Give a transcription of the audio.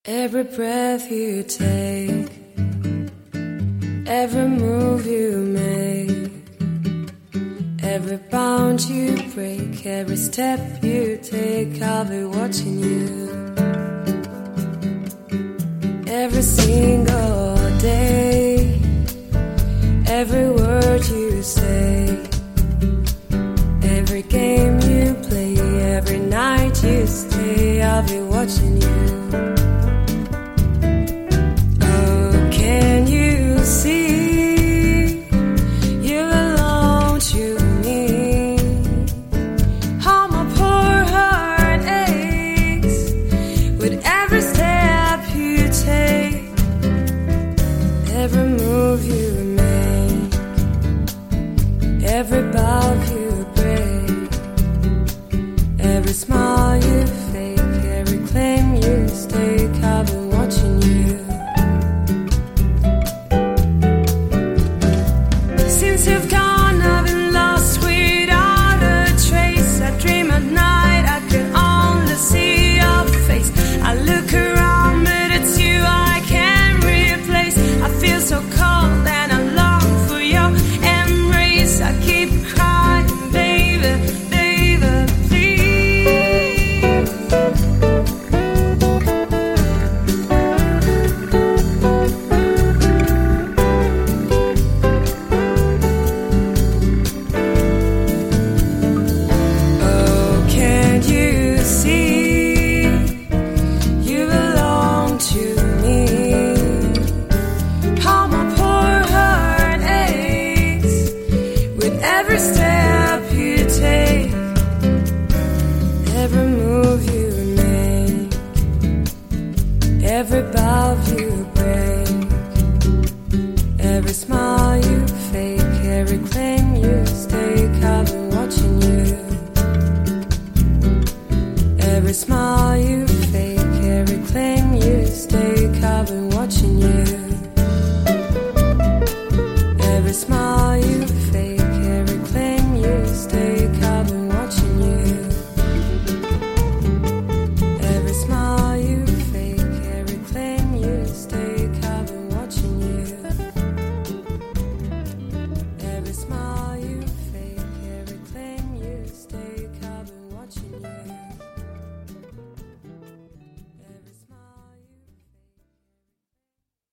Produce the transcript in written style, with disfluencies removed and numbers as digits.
Every breath you take, every move you make, every bound you break, every step you take, I'll be watching you. Every single day, every word you say, every game you play, every night you stay, I'll be watching you. Every move you make, every bow you break, every smile you fake, every claim you stake, I've been watching you. Since you've gone, I've been lost without a trace. I dream at night, I can only see your face. I look around, but it's you I can't replace. I feel so cold and I long for your embrace. I keep crying, baby, baby, please. Oh, can't you see you belong to me? Every step you take, every move you make, every bow you break, every smile you fake, every claim you stake, I've been watching you. Every smile you fake, every claim you stake, I've been watching you.